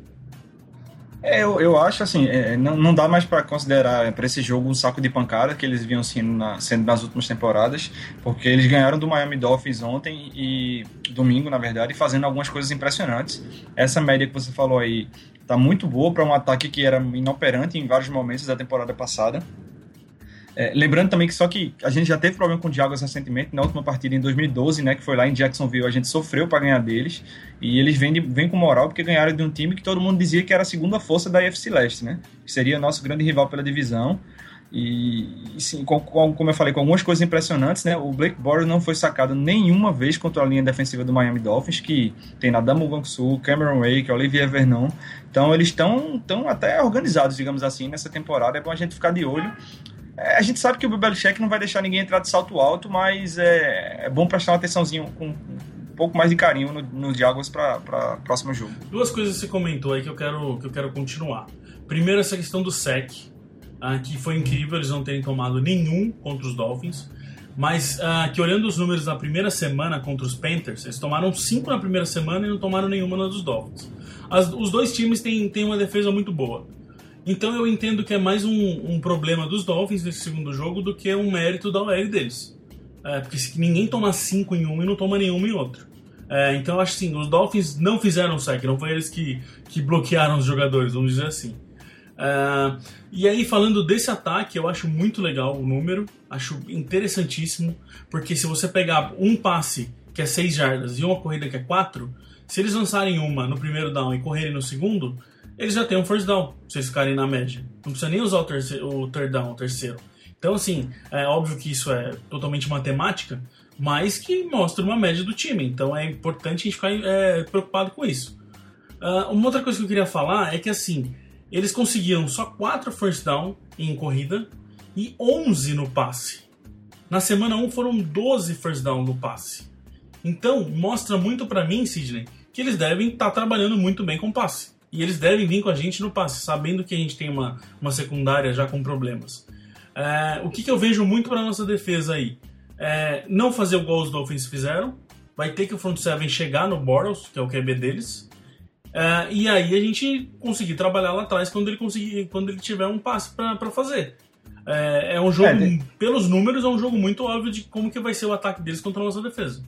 Speaker 4: Eu acho assim, não dá mais para considerar para esse jogo um saco de pancada que eles vinham sendo nas últimas temporadas, porque eles ganharam do Miami Dolphins ontem e domingo, na verdade, fazendo algumas coisas impressionantes. Essa média que você falou aí tá muito boa para um ataque que era inoperante em vários momentos da temporada passada. Lembrando também que a gente já teve problema com o Jaguars recentemente, na última partida em 2012, né, que foi lá em Jacksonville, a gente sofreu para ganhar deles, e eles vêm com moral porque ganharam de um time que todo mundo dizia que era a segunda força da AFC Leste, né, que seria nosso grande rival pela divisão. E sim, como eu falei, com algumas coisas impressionantes, né? O Blake Bortles não foi sacado nenhuma vez contra a linha defensiva do Miami Dolphins, que tem Adamu Gangsu, Cameron Wake, Olivier Vernon. Então eles estão até organizados, digamos assim, nessa temporada. É bom a gente ficar de olho. A gente sabe que o Bill Belichick não vai deixar ninguém entrar de salto alto, mas é bom prestar uma atençãozinha com um pouco mais de carinho nos Jaguars para o próximo jogo. 2
Speaker 3: coisas que você comentou aí que eu quero continuar. Primeiro, essa questão do sec, que foi incrível eles não terem tomado nenhum contra os Dolphins, mas que olhando os números da primeira semana contra os Panthers, eles tomaram 5 na primeira semana e não tomaram nenhuma na dos Dolphins. Os 2 times têm uma defesa muito boa. Então eu entendo que é mais um problema dos Dolphins nesse segundo jogo do que um mérito da OL deles. Porque se ninguém toma 5 em um e não toma nenhuma em outro. Então eu acho assim, os Dolphins não fizeram sack, não foi eles que bloquearam os jogadores, vamos dizer assim. E aí, falando desse ataque, eu acho muito legal o número, acho interessantíssimo, porque se você pegar um passe que é 6 jardas, e uma corrida que é 4, se eles lançarem uma no primeiro down e correrem no segundo, eles já têm um first down, se eles ficarem na média. Não precisa nem usar o third down, o terceiro. Então, assim, é óbvio que isso é totalmente matemática, mas que mostra uma média do time. Então, é importante a gente ficar preocupado com isso. Uma outra coisa que eu queria falar é que, assim, eles conseguiram só 4 first down em corrida e 11 no passe. Na semana 1 foram 12 first down no passe. Então, mostra muito pra mim, Sidney, que eles devem estar trabalhando muito bem com passe. E eles devem vir com a gente no passe, sabendo que a gente tem uma secundária já com problemas. O que eu vejo muito para nossa defesa aí? Não fazer o gol os Dolphins fizeram. Vai ter que o front seven chegar no Bortles, que é o QB deles. E aí a gente conseguir trabalhar lá atrás quando ele tiver um passe para fazer. É um jogo, pelos números, é um jogo muito óbvio de como que vai ser o ataque deles contra a nossa defesa.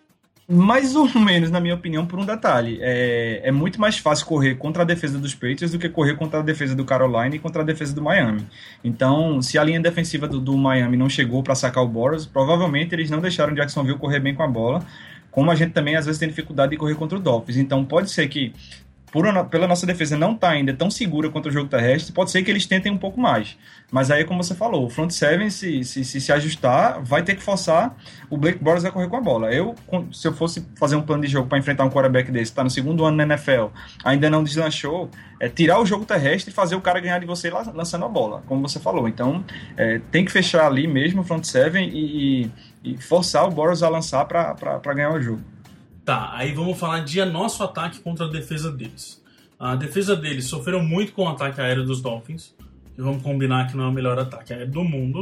Speaker 4: Mais ou menos, na minha opinião, por um detalhe. É muito mais fácil correr contra a defesa dos Patriots do que correr contra a defesa do Carolina e contra a defesa do Miami. Então, se a linha defensiva do Miami não chegou para sacar o Bortles, provavelmente eles não deixaram o Jacksonville correr bem com a bola, como a gente também às vezes tem dificuldade de correr contra o Dolphins. Então, pode ser que, pela nossa defesa não estar ainda tão segura contra o jogo terrestre, pode ser que eles tentem um pouco mais. Mas aí, como você falou, o front seven, se ajustar, vai ter que forçar o Blake Bortles a correr com a bola. Se eu fosse fazer um plano de jogo para enfrentar um quarterback desse, está no segundo ano na NFL, ainda não deslanchou, tirar o jogo terrestre e fazer o cara ganhar de você lançando a bola, como você falou. Então, tem que fechar ali mesmo o front seven e forçar o Bortles a lançar para ganhar o jogo.
Speaker 3: Tá, aí vamos falar de nosso ataque contra a defesa deles. A defesa deles sofreu muito com o ataque aéreo dos Dolphins. E vamos combinar que não é o melhor ataque aéreo do mundo.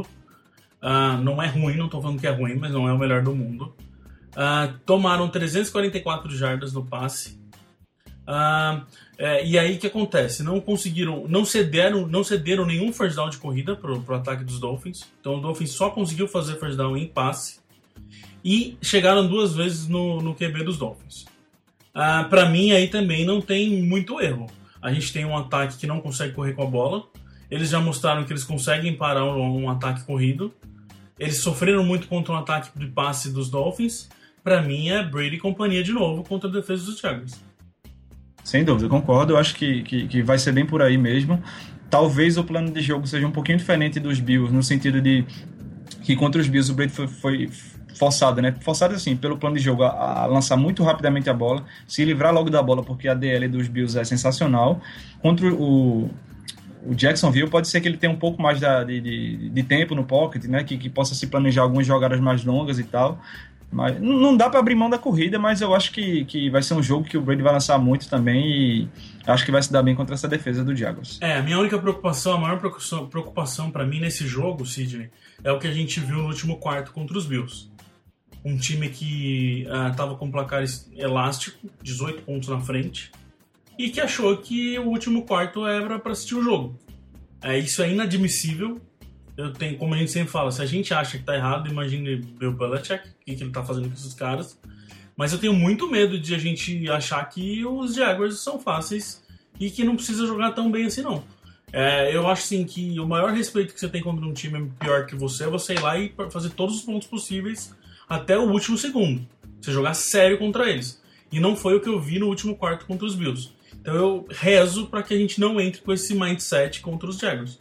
Speaker 3: Não é ruim, não estou falando que é ruim, mas não é o melhor do mundo. Tomaram 344 jardas no passe. E aí o que acontece? Não cederam nenhum first down de corrida pro ataque dos Dolphins. Então o Dolphins só conseguiu fazer first down em passe. E chegaram 2 vezes no QB dos Dolphins. Para mim, aí também não tem muito erro. A gente tem um ataque que não consegue correr com a bola. Eles já mostraram que eles conseguem parar um ataque corrido. Eles sofreram muito contra um ataque de passe dos Dolphins. Para mim, é Brady e companhia de novo contra a defesa dos Jaguars.
Speaker 4: Sem dúvida, concordo. Eu acho que vai ser bem por aí mesmo. Talvez o plano de jogo seja um pouquinho diferente dos Bills, no sentido de que contra os Bills o Brady foi forçado, né? Forçado assim, pelo plano de jogo a lançar muito rapidamente a bola, se livrar logo da bola, porque a DL dos Bills é sensacional. Contra o Jacksonville, pode ser que ele tenha um pouco mais de tempo no pocket, né? Que possa se planejar algumas jogadas mais longas e tal. Mas não dá para abrir mão da corrida, mas eu acho que vai ser um jogo que o Brady vai lançar muito também e acho que vai se dar bem contra essa defesa do Jaguars.
Speaker 3: A minha única preocupação, a maior preocupação para mim nesse jogo, Sidney, é o que a gente viu no último quarto contra os Bills. Um time que estava com placar elástico, 18 pontos na frente, e que achou que o último quarto era para assistir o jogo. Isso é inadmissível. Como a gente sempre fala, se a gente acha que tá errado, imagine Bill Belichick, o que ele tá fazendo com esses caras. Mas eu tenho muito medo de a gente achar que os Jaguars são fáceis e que não precisa jogar tão bem assim, não. Eu acho assim que o maior respeito que você tem contra um time pior que você é você ir lá e fazer todos os pontos possíveis até o último segundo. Você jogar sério contra eles. E não foi o que eu vi no último quarto contra os Bills. Então eu rezo para que a gente não entre com esse mindset contra os Jaguars.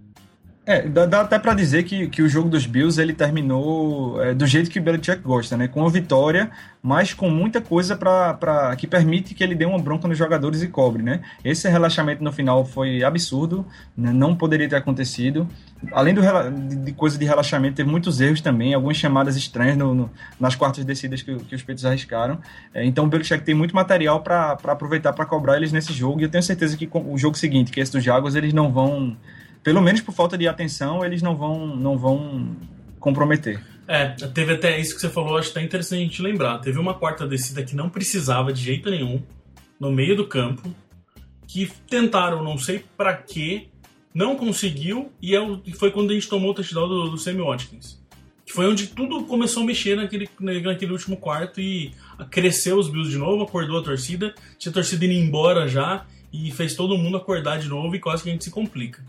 Speaker 4: Dá até para dizer que o jogo dos Bills ele terminou do jeito que o Belichick gosta, né? Com a vitória, mas com muita coisa que permite que ele dê uma bronca nos jogadores e cobre, né? Esse relaxamento no final foi absurdo, né? Não poderia ter acontecido. Além de coisa de relaxamento, teve muitos erros também, algumas chamadas estranhas nas quartas descidas que os Patriots arriscaram. Então o Belichick tem muito material para aproveitar para cobrar eles nesse jogo, e eu tenho certeza que o jogo seguinte, que é esse dos Jaguars, eles não vão... Pelo menos por falta de atenção, eles não vão comprometer.
Speaker 3: Teve até isso que você falou, acho até interessante a gente lembrar. Teve uma quarta descida que não precisava de jeito nenhum, no meio do campo, que tentaram, não sei pra quê, não conseguiu, e foi quando a gente tomou o touchdown do Sammy Watkins. Que foi onde tudo começou a mexer naquele último quarto e cresceu os Bills de novo, acordou a torcida, tinha a torcida indo embora já, e fez todo mundo acordar de novo e quase que a gente se complica.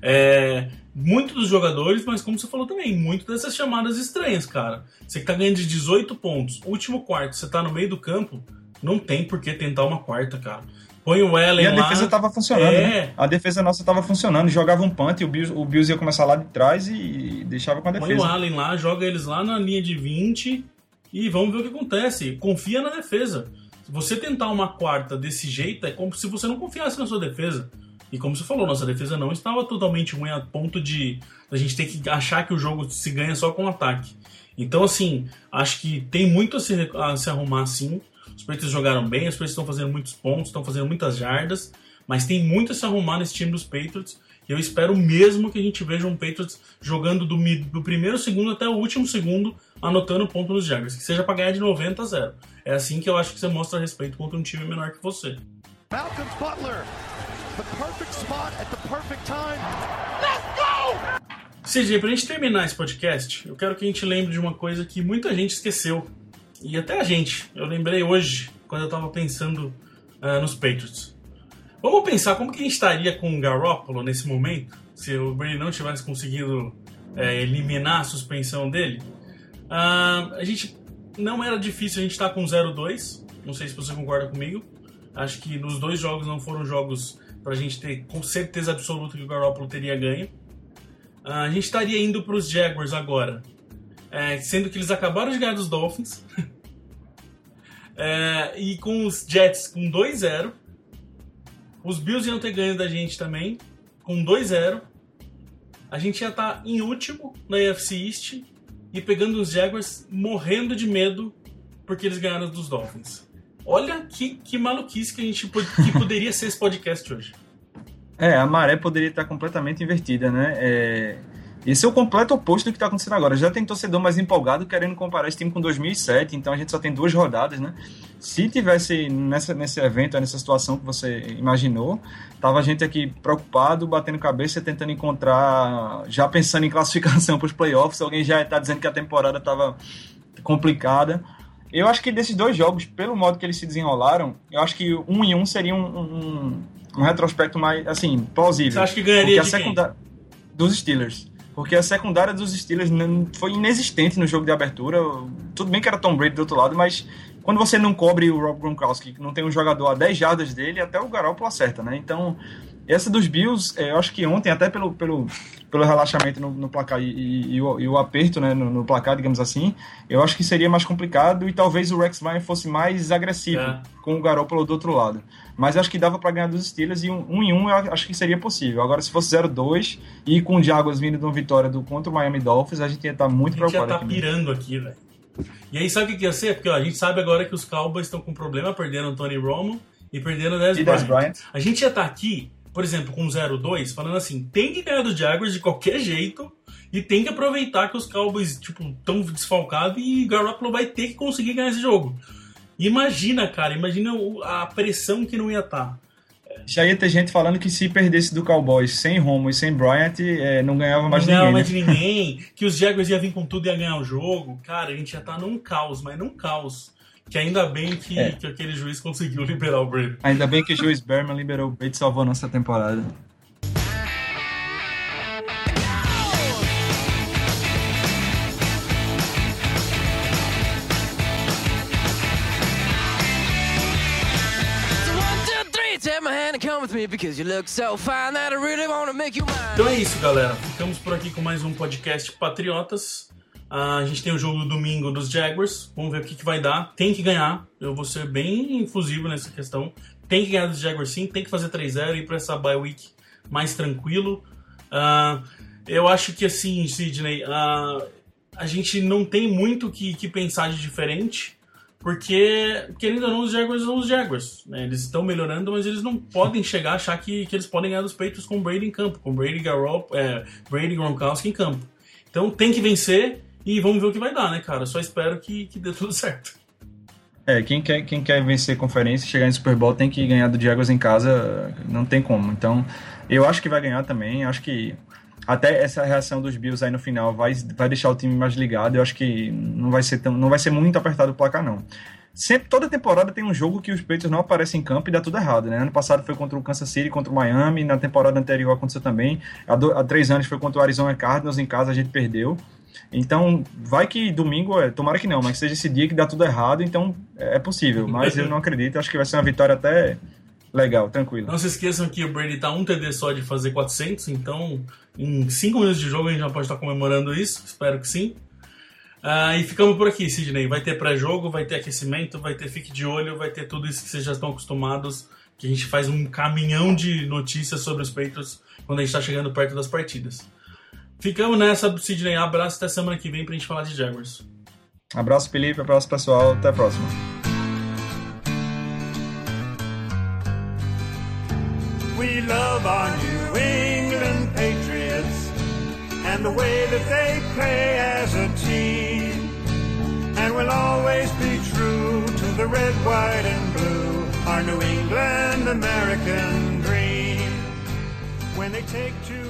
Speaker 3: Muito dos jogadores, mas como você falou também, muito dessas chamadas estranhas, cara. Você que tá ganhando de 18 pontos, último quarto, você tá no meio do campo, não tem por que tentar uma quarta, cara. Põe o Allen lá.
Speaker 4: E a defesa tava funcionando, né? A defesa nossa tava funcionando, jogava um punt e o Bills ia começar lá de trás e deixava com a defesa.
Speaker 3: Põe o Allen lá, joga eles lá na linha de 20 e vamos ver o que acontece. Confia na defesa. Se você tentar uma quarta desse jeito, é como se você não confiasse na sua defesa. E como você falou, nossa defesa não estava totalmente ruim a ponto de a gente ter que achar que o jogo se ganha só com ataque. Então, assim, acho que tem muito a se arrumar, sim. Os Patriots jogaram bem, os Patriots estão fazendo muitos pontos, estão fazendo muitas jardas, mas tem muito a se arrumar nesse time dos Patriots. E eu espero mesmo que a gente veja um Patriots jogando do primeiro segundo até o último segundo, anotando ponto nos Jaguars, que seja para ganhar de 90-0. É assim que eu acho que você mostra respeito contra um time menor que você.
Speaker 5: Malcolm Butler, the perfect spot at the perfect time. Let's go!
Speaker 3: CJ, pra gente terminar esse podcast, eu quero que a gente lembre de uma coisa que muita gente esqueceu. E até a gente. Eu lembrei hoje, quando eu tava pensando nos Patriots. Vamos pensar como que a gente estaria com o Garoppolo nesse momento, se o Brady não tivesse conseguido eliminar a suspensão dele. A gente não era difícil a gente estar com 0-2. Não sei se você concorda comigo. Acho que nos dois jogos não foram jogos pra gente ter com certeza absoluta que o Garoppolo teria ganho. A gente estaria indo pros Jaguars agora, sendo que eles acabaram de ganhar dos Dolphins. E com os Jets com 2-0. Os Bills iam ter ganho da gente também, com 2-0. A gente ia estar em último na AFC East e pegando os Jaguars morrendo de medo porque eles ganharam dos Dolphins. Olha que maluquice que poderia ser esse podcast hoje.
Speaker 4: A maré poderia estar completamente invertida, né? Esse é o completo oposto do que está acontecendo agora. Já tem torcedor mais empolgado querendo comparar esse time com 2007, então a gente só tem 2 rodadas, né? Se tivesse nesse evento, nessa situação que você imaginou, tava a gente aqui preocupado, batendo cabeça, tentando encontrar, já pensando em classificação para os playoffs. Alguém já está dizendo que a temporada estava complicada. Eu acho que desses 2 jogos, pelo modo que eles se desenrolaram, eu acho que 1-1 seria um retrospecto mais, assim, plausível.
Speaker 3: Você acha que ganharia de quem?
Speaker 4: Dos Steelers. Porque a secundária dos Steelers foi inexistente no jogo de abertura. Tudo bem que era Tom Brady do outro lado, mas quando você não cobre o Rob Gronkowski, não tem um jogador a 10 jardas dele, até o Garoppolo acerta, né? Então, essa dos Bills, eu acho que ontem, até pelo relaxamento no placar e o aperto, né, no placar, digamos assim, eu acho que seria mais complicado e talvez o Rex Ryan fosse mais agressivo com o Garoppolo do outro lado. Mas acho que dava para ganhar dos Steelers e 1-1 eu acho que seria possível. Agora, se fosse 0-2 e com o Jaguars vindo de uma vitória contra o Miami Dolphins, a gente ia estar muito preocupado.
Speaker 3: A gente ia estar pirando aqui, velho. E aí, sabe o que ia ser? Porque a gente sabe agora que os Cowboys estão com problema, perdendo o Tony Romo e perdendo o Dez Bryant. A gente ia estar aqui, por exemplo, com 0-2, falando assim, tem que ganhar do Jaguars de qualquer jeito e tem que aproveitar que os Cowboys estão desfalcados e o Garoppolo vai ter que conseguir ganhar esse jogo. Imagina, cara, a pressão que não ia estar.
Speaker 4: Já ia ter gente falando que se perdesse do Cowboys sem Romo e sem Bryant, não ganhava mais ninguém. Não ganhava mais
Speaker 3: ninguém, que os Jaguars iam vir com tudo e ia ganhar o jogo. Cara, a gente ia estar num caos, mas num caos. Que ainda bem que aquele juiz conseguiu liberar o Brady.
Speaker 4: Ainda bem que o juiz Berman liberou o Brady e salvou a nossa temporada.
Speaker 3: Então é isso, galera. Ficamos por aqui com mais um podcast Patriotas. A gente tem o jogo do domingo dos Jaguars. Vamos ver o que vai dar. Tem que ganhar. Eu vou ser bem infusivo nessa questão. Tem que ganhar dos Jaguars sim. Tem que fazer 3-0 e ir pra essa bye week mais tranquilo. Eu acho que assim, Sidney, a gente não tem muito que pensar de diferente. Porque, querendo ou não, os Jaguars são os Jaguars, né? Eles estão melhorando, mas eles não podem chegar a achar que eles podem ganhar dos Patriots com o Brady em campo. Com o Brady e Gronkowski em campo. Então tem que vencer e vamos ver o que vai dar, né, cara? Só espero que dê tudo certo.
Speaker 4: Quem quer vencer conferência e chegar em Super Bowl tem que ganhar do Jaguars em casa, não tem como. Então, eu acho que vai ganhar também. Acho que até essa reação dos Bills aí no final vai deixar o time mais ligado. Eu acho que não vai ser muito apertado o placar, não. Toda temporada tem um jogo que os Patriots não aparecem em campo e dá tudo errado, né? Ano passado foi contra o Kansas City, contra o Miami, na temporada anterior aconteceu também. Há 3 anos foi contra o Arizona Cardinals, em casa a gente perdeu. Então, vai que domingo, tomara que não, mas seja esse dia que dá tudo errado, então é possível. Mas eu não acredito, acho que vai ser uma vitória até legal, tranquilo.
Speaker 3: Não se esqueçam que o Brady tá um TD só de fazer 400, então em 5 minutos de jogo a gente já pode estar comemorando isso, espero que sim. E ficamos por aqui, Sidney. Vai ter pré-jogo, vai ter aquecimento, vai ter fique de olho, vai ter tudo isso que vocês já estão acostumados, que a gente faz um caminhão de notícias sobre os Patriots quando a gente está chegando perto das partidas. Ficamos nessa, Sidney. Abraço, até semana que vem pra gente falar de Jaguars.
Speaker 4: Abraço, Felipe. Abraço, pessoal. Até a próxima.
Speaker 1: We love our New England Patriots and the way that they play as a team. And we'll always be true to the red, white, and blue, our New England American dream. When they take to